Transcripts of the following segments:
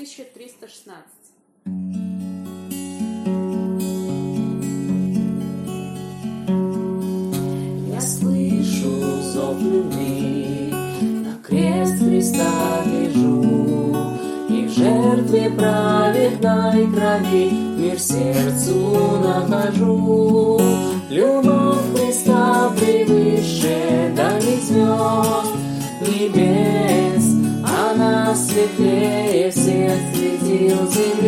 1316. Я слышу зов любви, на крест Христа вижу, и в жертве праведной крови мир сердцу нахожу. Любовь Христа превыше дальних звезд, небес, она светлее всех светил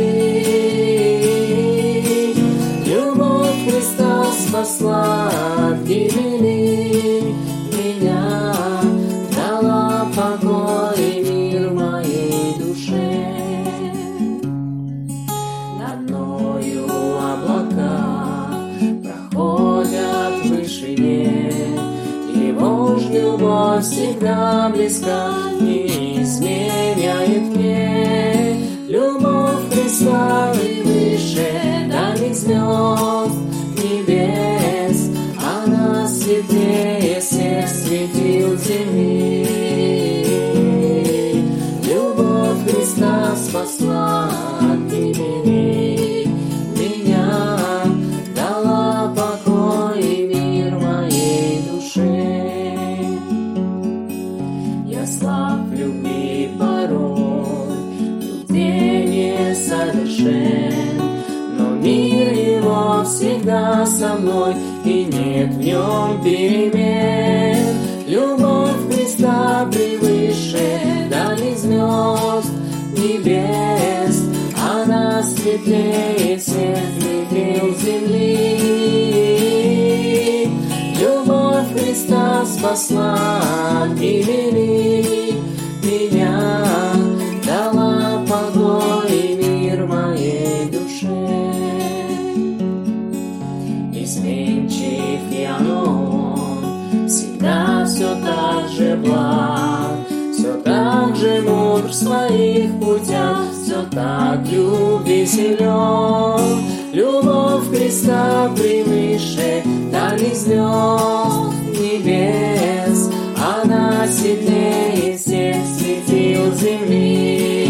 земли. Любовь Христа спасла от гибели меня, дала покой и мир моей душе. Над мною облака проходят в вышине, Его ж любовь всегда близка, не изменяет мне. Любовь Христа выше дальних звезд, небес, она светлее всех светил земли. Любовь Христа спасла от гибели меня, дала покой и мир моей душе. Я слаб в любви порой, где не совершен, но мир Его всегда со мной, и нет в нем перемен. Любовь Христа превыше дальних звезд, небес, она светлее всех светил земли. Любовь Христа спасла от гибели меня, дала покой и мир моей душе. Изменчив я, но Он всегда все так же благ, все так же мудр в своих путях, все так любви силен. Любовь Христа превыше дальних звезд, небес, она сильнее всех светил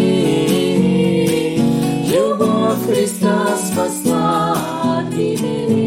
земли. Любовь Христа спасла от гибели